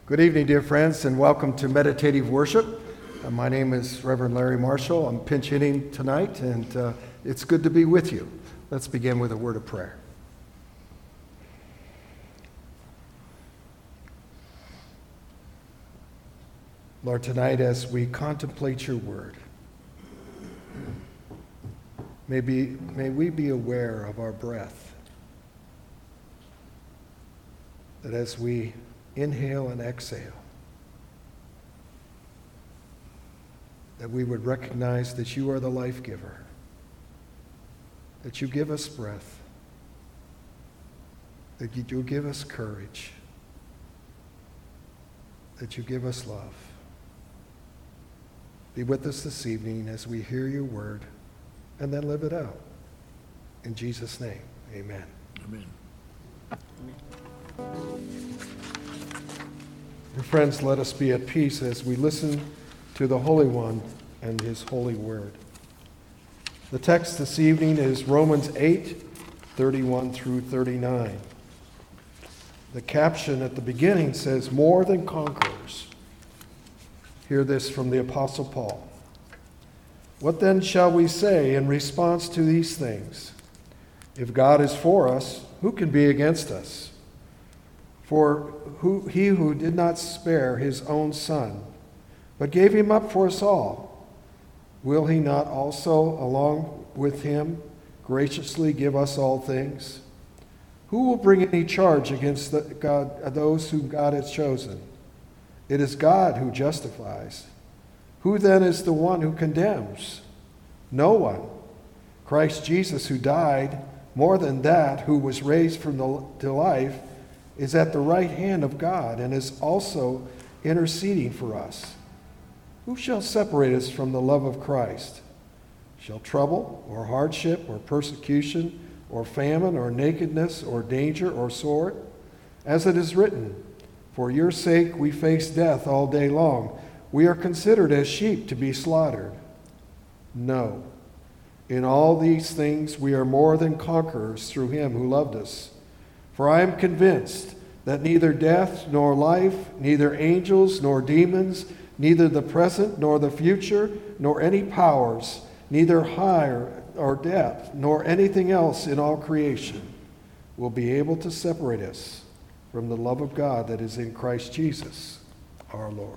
Good evening, dear friends, and welcome to Meditative Worship. My name is Reverend Larry Marshall. I'm pinch hitting tonight, and it's good to be with you. Let's begin with a word of prayer. Lord, tonight as we contemplate your word, may we be aware of our breath, that as we inhale and exhale, that we would recognize that you are the life giver, that you give us breath, that you do give us courage, that you give us love. Be with us this evening as we hear your word and then live it out. In Jesus' name, amen. Amen. Dear friends, let us be at peace as we listen to the Holy One and his holy word. The text this evening is Romans 8:31 through 39. The caption at the beginning says, "More than conquerors." Hear this from the Apostle Paul. "What then shall we say in response to these things? If God is for us, who can be against us? For he who did not spare his own son, but gave him up for us all, will he not also, along with him, graciously give us all things? Who will bring any charge against those whom God has chosen? It is God who justifies. Who then is the one who condemns? No one. Christ Jesus, who died, more than that, who was raised to life, is at the right hand of God and is also interceding for us. Who shall separate us from the love of Christ? Shall trouble or hardship or persecution or famine or nakedness or danger or sword? As it is written, for your sake we face death all day long. We are considered as sheep to be slaughtered. No. In all these things we are more than conquerors through him who loved us. For I am convinced that neither death nor life, neither angels nor demons, neither the present nor the future, nor any powers, neither higher or depth, nor anything else in all creation will be able to separate us from the love of God that is in Christ Jesus, our Lord."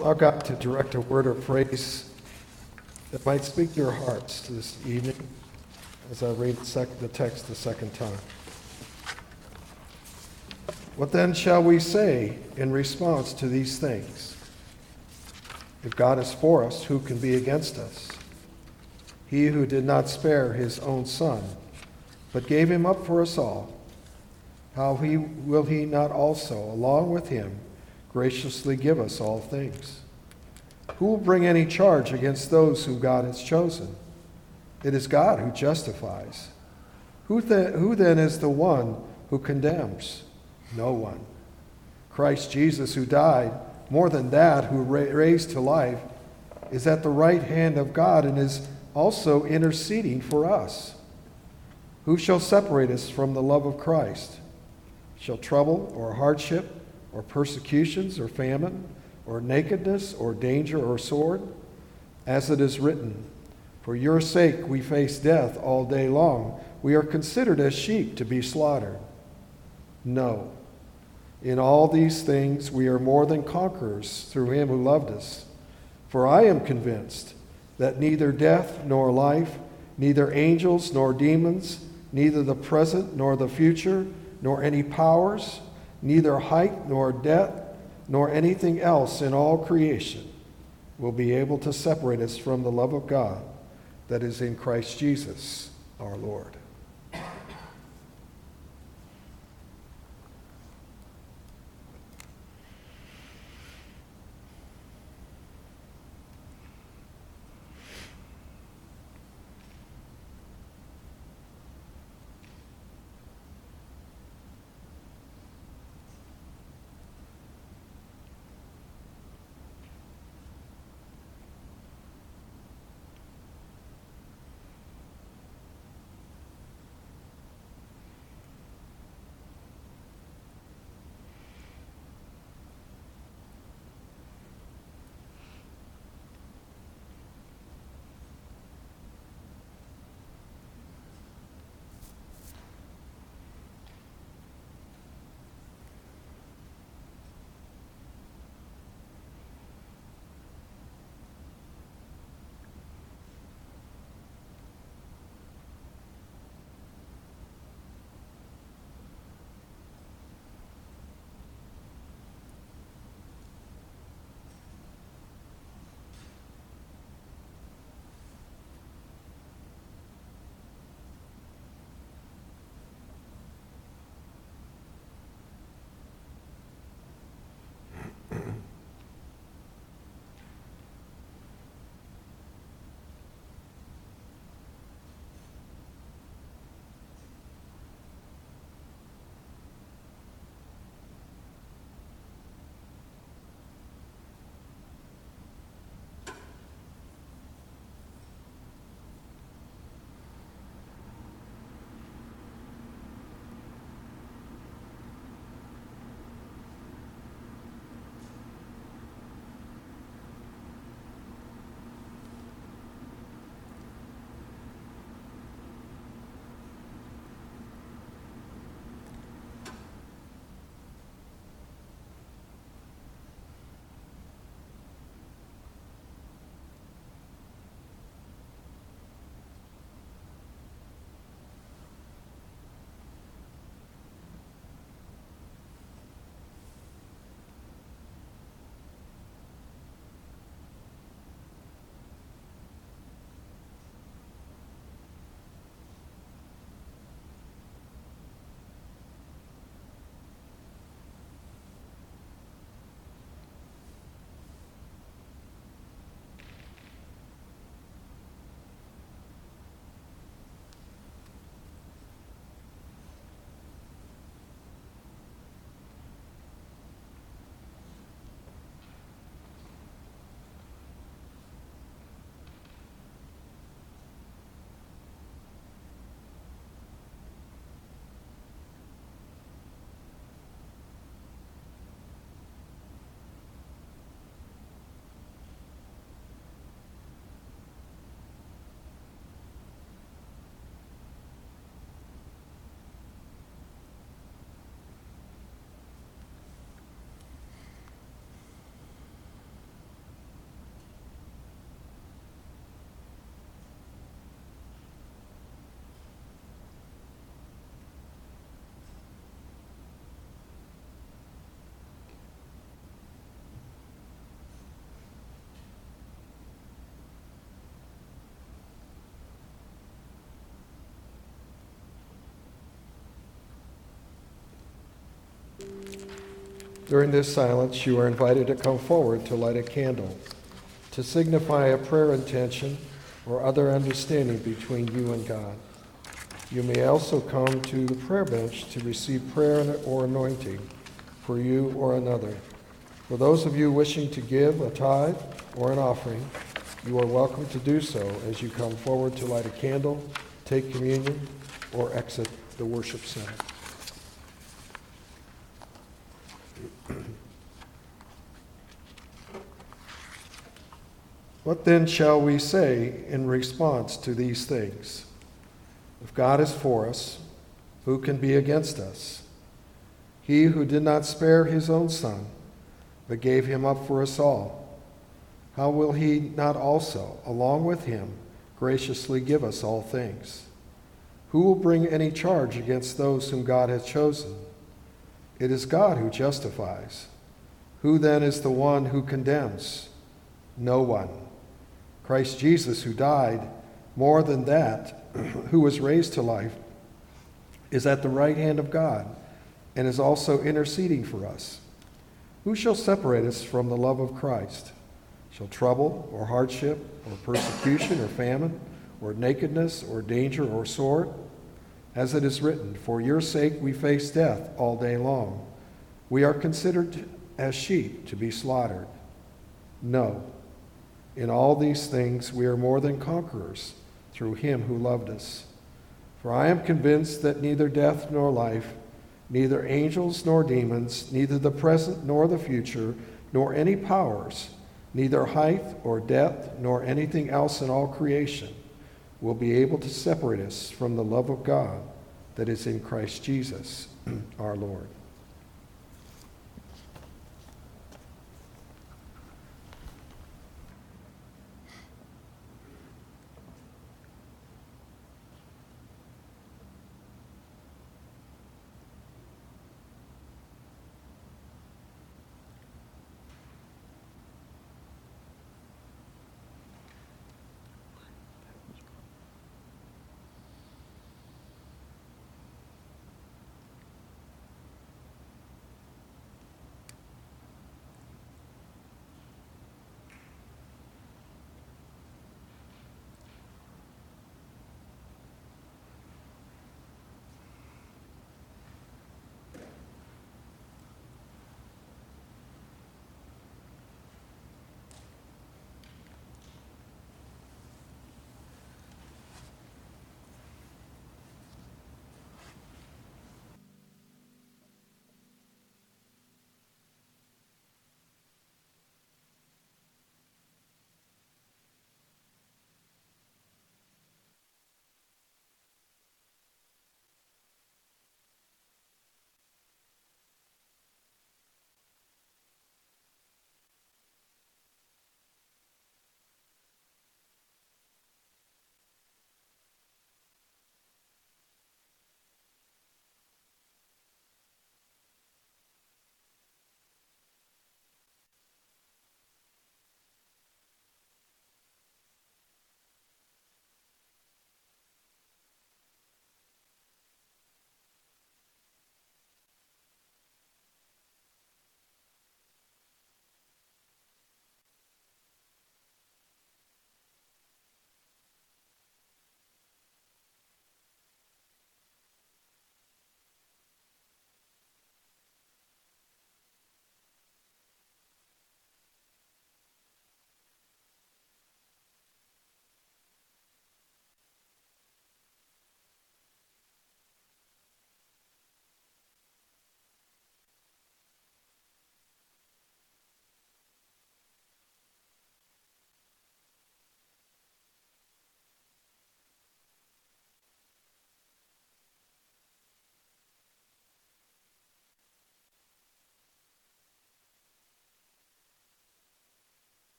Allow God to direct a word of praise that might speak to your hearts this evening as I read the text the second time. What then shall we say in response to these things? If God is for us, who can be against us? He who did not spare his own son, but gave him up for us all, how will he not also, along with him, graciously give us all things? Who will bring any charge against those whom God has chosen? It is God who justifies. Who then is the one who condemns? No one. Christ Jesus, who died, more than that, who raised to life, is at the right hand of God and is also interceding for us. Who shall separate us from the love of Christ? Shall trouble or hardship or persecutions or famine or nakedness or danger or sword? As it is written, for your sake we face death all day long. We are considered as sheep to be slaughtered. No. In all these things we are more than conquerors through him who loved us. For I am convinced that neither death nor life, neither angels nor demons, neither the present nor the future, nor any powers, neither height nor depth, nor anything else in all creation will be able to separate us from the love of God that is in Christ Jesus our Lord. During this silence, you are invited to come forward to light a candle, to signify a prayer intention or other understanding between you and God. You may also come to the prayer bench to receive prayer or anointing for you or another. For those of you wishing to give a tithe or an offering, you are welcome to do so as you come forward to light a candle, take communion, or exit the worship center. What then shall we say in response to these things? If God is for us, who can be against us? He who did not spare his own Son, but gave him up for us all, how will he not also, along with him, graciously give us all things? Who will bring any charge against those whom God has chosen? It is God who justifies. Who then is the one who condemns? No one. Christ Jesus, who died, more than that, who was raised to life, is at the right hand of God and is also interceding for us. Who shall separate us from the love of Christ? Shall trouble or hardship or persecution or famine or nakedness or danger or sword? As it is written, for your sake we face death all day long. We are considered as sheep to be slaughtered. No. In all these things we are more than conquerors through him who loved us. For I am convinced that neither death nor life, neither angels nor demons, neither the present nor the future, nor any powers, neither height or depth, nor anything else in all creation will be able to separate us from the love of God that is in Christ Jesus, our Lord.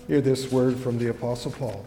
Hear this word from the Apostle Paul.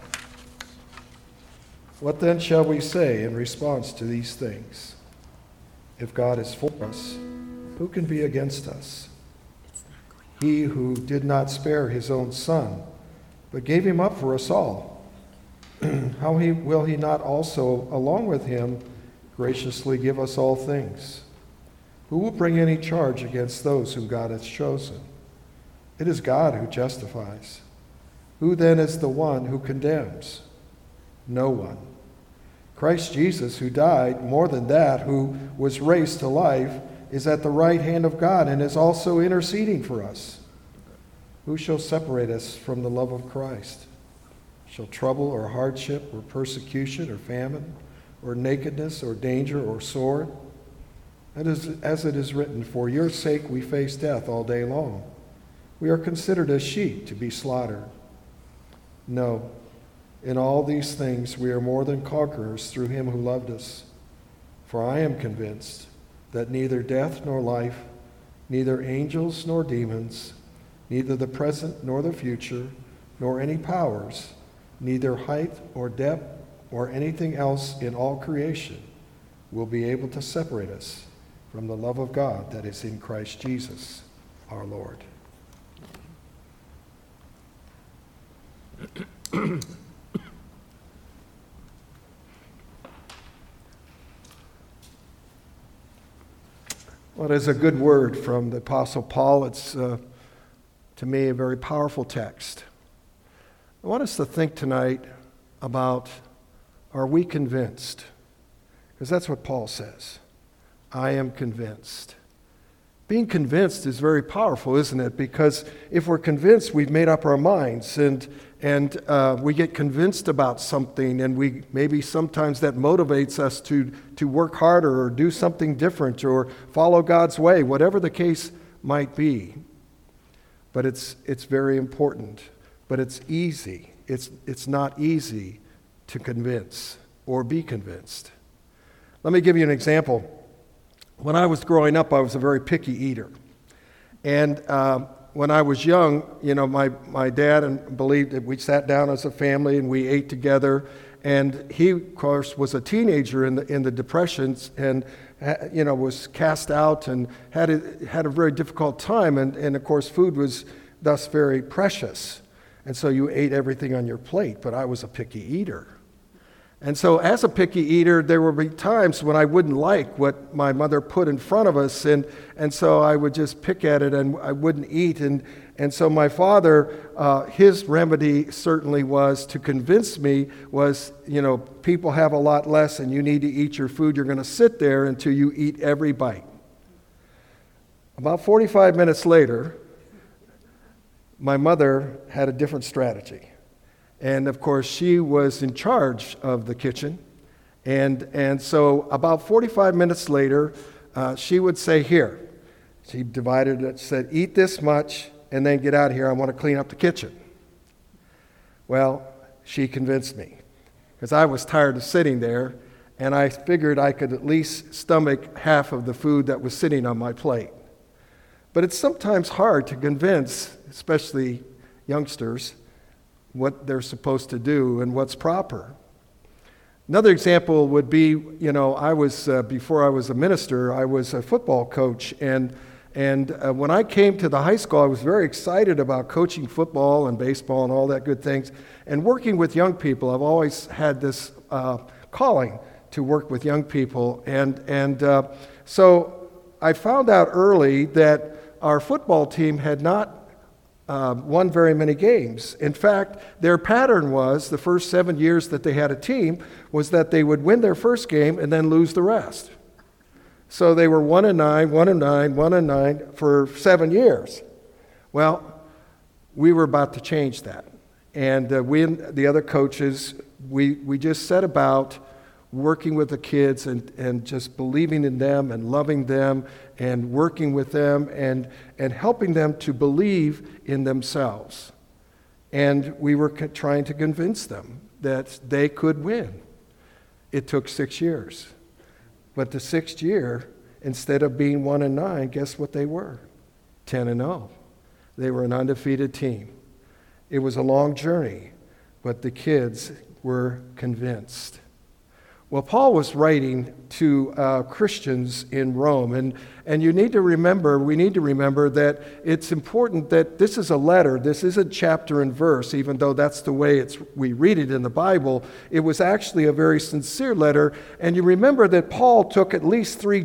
What then shall we say in response to these things? If God is for us, who can be against us? He who did not spare his own son, but gave him up for us all, how will he not also, along with him, graciously give us all things? Who will bring any charge against those whom God has chosen? It is God who justifies. Who then is the one who condemns? No one. Christ Jesus, who died, more than that, who was raised to life, is at the right hand of God and is also interceding for us. Who shall separate us from the love of Christ? Shall trouble or hardship or persecution or famine or nakedness or danger or sword? That is, as it is written, for your sake we face death all day long. We are considered as sheep to be slaughtered. No, in all these things we are more than conquerors through him who loved us. For I am convinced that neither death nor life, neither angels nor demons, neither the present nor the future, nor any powers, neither height or depth or anything else in all creation will be able to separate us from the love of God that is in Christ Jesus our Lord. Well, it is a good word from the Apostle Paul. It's, to me, a very powerful text. I want us to think tonight about, are we convinced? Because that's what Paul says. I am convinced. Being convinced is very powerful, isn't it? Because if we're convinced, we've made up our minds, and we get convinced about something, and we maybe sometimes that motivates us to work harder or do something different or follow God's way, whatever the case might be. But it's very important. But it's easy. It's not easy to convince or be convinced. Let me give you an example. When I was growing up, I was a very picky eater. And when I was young, my dad believed that we sat down as a family and we ate together. And he, of course, was a teenager in the Depressions and, was cast out and had a very difficult time. And, of course, food was thus very precious. And so you ate everything on your plate, but I was a picky eater. And so as a picky eater, there would be times when I wouldn't like what my mother put in front of us, and so I would just pick at it and I wouldn't eat. And so my father, his remedy certainly was to convince me was, people have a lot less and you need to eat your food. You're going to sit there until you eat every bite. About 45 minutes later, my mother had a different strategy. And of course, she was in charge of the kitchen. And so about 45 minutes later, she would say, here. She divided it, said, eat this much, and then get out of here. I want to clean up the kitchen. Well, she convinced me, because I was tired of sitting there, and I figured I could at least stomach half of the food that was sitting on my plate. But it's sometimes hard to convince, especially youngsters, what they're supposed to do and what's proper. Another example would be, I was, before I was a minister, I was a football coach. And when I came to the high school, I was very excited about coaching football and baseball and all that good things. And working with young people, I've always had this calling to work with young people. And so I found out early that our football team had not won very many games. In fact, their pattern was, the first 7 years that they had a team, was that they would win their first game and then lose the rest. So they were 1-9, 1-9, 1-9 for 7 years. Well, we were about to change that. And we and the other coaches, we just set about working with the kids and just believing in them and loving them and working with them and helping them to believe in themselves. And we were trying to convince them that they could win. It took 6 years. But the 6th year, instead of being 1-9, guess what they were? 10-0. They were an undefeated team. It was a long journey, but the kids were convinced. Well, Paul was writing to Christians in Rome, and we need to remember that it's important that this is a letter. This isn't chapter and verse, even though that's the way we read it in the Bible. It was actually a very sincere letter, and you remember that Paul took at least 3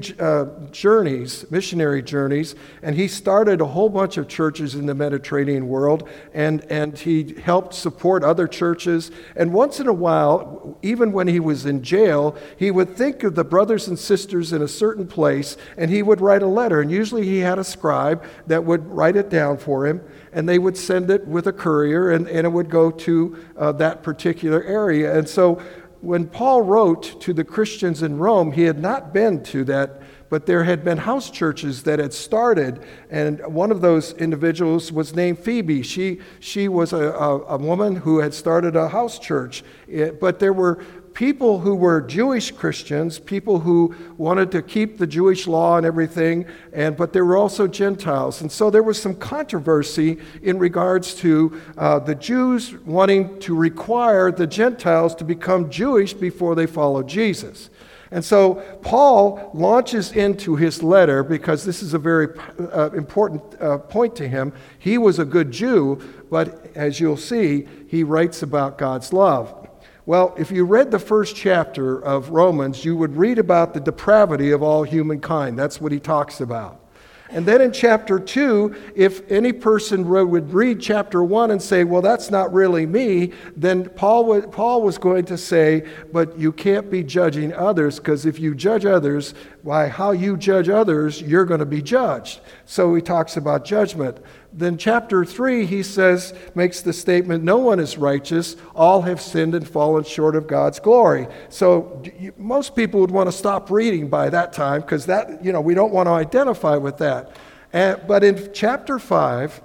missionary journeys, and he started a whole bunch of churches in the Mediterranean world, and he helped support other churches. And once in a while, even when he was in jail, he would think of the brothers and sisters in a certain place, and he would write a letter. And usually he had a scribe that would write it down for him, and they would send it with a courier, and it would go to that particular area. And so when Paul wrote to the Christians in Rome, he had not been to that, but there had been house churches that had started, and one of those individuals was named Phoebe. She was a woman who had started a house church, but there were people who were Jewish Christians, people who wanted to keep the Jewish law and everything, but there were also Gentiles. And so there was some controversy in regards to the Jews wanting to require the Gentiles to become Jewish before they followed Jesus. And so Paul launches into his letter, because this is a very important point to him. He was a good Jew, but as you'll see, he writes about God's love. Well, if you read the first chapter of Romans, you would read about the depravity of all humankind. That's what he talks about. And then in chapter 2, if any person would read chapter 1 and say, well, that's not really me, then Paul was going to say, but you can't be judging others, because if you judge others, by how you judge others, you're going to be judged. So he talks about judgment. Then chapter 3, he makes the statement, no one is righteous, all have sinned and fallen short of God's glory. So most people would want to stop reading by that time, because we don't want to identify with that. But in chapter 5,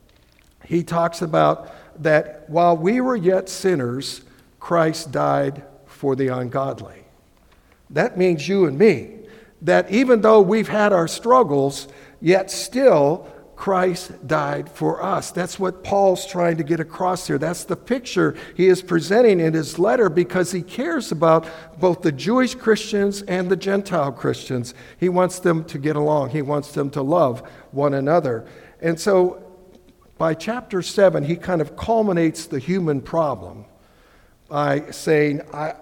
he talks about that while we were yet sinners, Christ died for the ungodly. That means you and me. That even though we've had our struggles, yet still Christ died for us. That's what Paul's trying to get across here. That's the picture he is presenting in his letter, because he cares about both the Jewish Christians and the Gentile Christians. He wants them to get along. He wants them to love one another. And so by chapter 7, he kind of culminates the human problem by saying,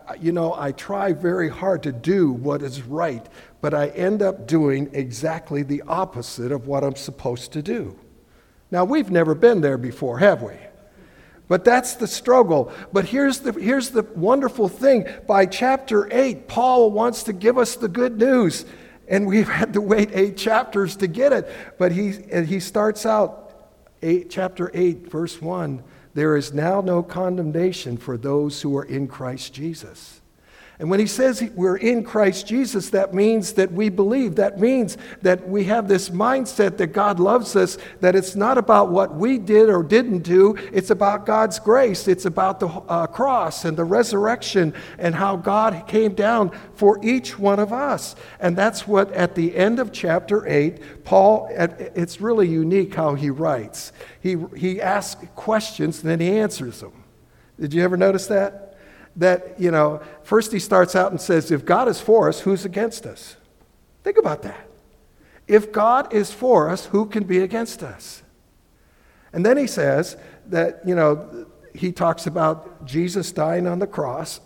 I try very hard to do what is right, but I end up doing exactly the opposite of what I'm supposed to do. Now, we've never been there before, have we? But that's the struggle. But here's the wonderful thing. By chapter 8, Paul wants to give us the good news. And we've had to wait 8 chapters to get it. But he starts out, chapter 8, verse 1, there is now no condemnation for those who are in Christ Jesus. And when he says we're in Christ Jesus, that means that we believe. That means that we have this mindset that God loves us, that it's not about what we did or didn't do. It's about God's grace. It's about the cross and the resurrection and how God came down for each one of us. And that's what, at the end of chapter 8, Paul, it's really unique how he writes. He asks questions and then he answers them. Did you ever notice that? That, first he starts out and says, if God is for us, who's against us? Think about that. If God is for us, who can be against us? And then he says that, he talks about Jesus dying on the cross.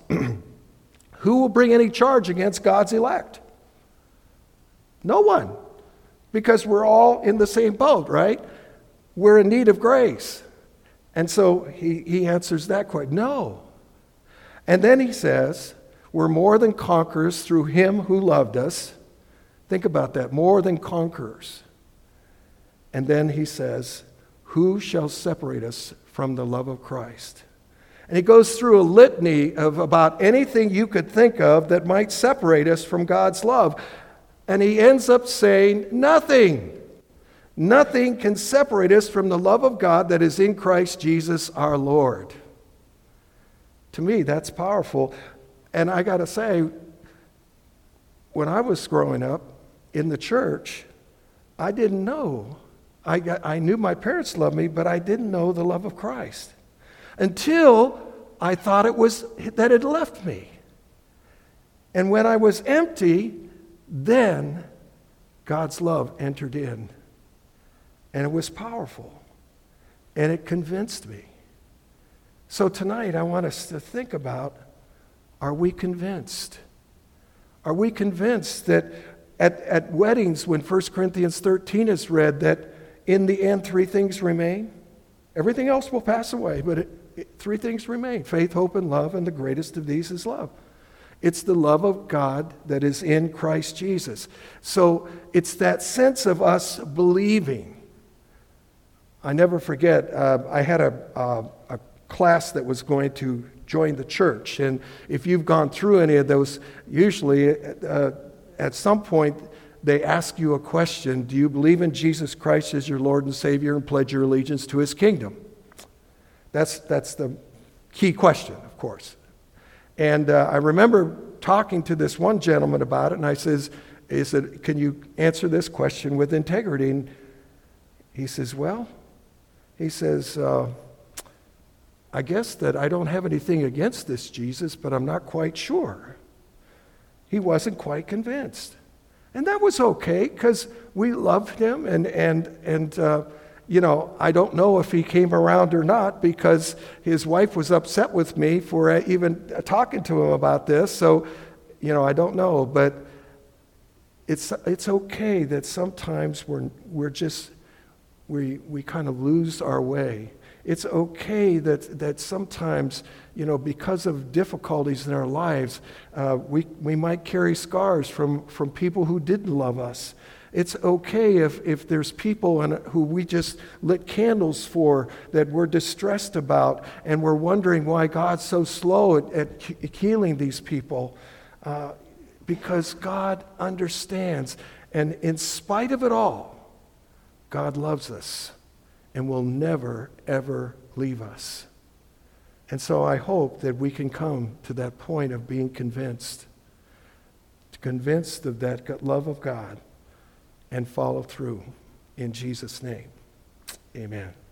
Who will bring any charge against God's elect? No one. Because we're all in the same boat, right? We're in need of grace. And so he answers that question. No. And then he says, we're more than conquerors through him who loved us. Think about that, more than conquerors. And then he says, who shall separate us from the love of Christ? And he goes through a litany of about anything you could think of that might separate us from God's love. And he ends up saying, nothing. Nothing can separate us from the love of God that is in Christ Jesus our Lord. To me, that's powerful. And I got to say, when I was growing up in the church, I didn't know I knew my parents loved me, but I didn't know the love of Christ until I thought it was that it left me. And when I was empty, then God's love entered in. And it was powerful. And it convinced me. So tonight I want us to think about, are we convinced? Are we convinced that at weddings, when 1 Corinthians 13 is read, that in the end 3 things remain? Everything else will pass away, but 3 things remain: faith, hope, and love, and the greatest of these is love. It's the love of God that is in Christ Jesus. So it's that sense of us believing. I never forget, I had a class that was going to join the church, and if you've gone through any of those, usually at some point they ask you a question: do you believe in Jesus Christ as your Lord and Savior and pledge your allegiance to his kingdom? That's the key question, of course. And I remember talking to this one gentleman about it, and I said, can you answer this question with integrity? And he says, I guess that I don't have anything against this Jesus, but I'm not quite sure. He wasn't quite convinced. And that was okay, because we loved him, and I don't know if he came around or not, because his wife was upset with me for even talking to him about this. So, I don't know, but it's okay that sometimes we kind of lose our way. It's okay that sometimes, because of difficulties in our lives, we might carry scars from people who didn't love us. It's okay if there's people who we just lit candles for that we're distressed about, and we're wondering why God's so slow at healing these people. Because God understands, and in spite of it all, God loves us and will never, ever leave us. And so I hope that we can come to that point of being convinced of that love of God, and follow through. In Jesus' name, amen.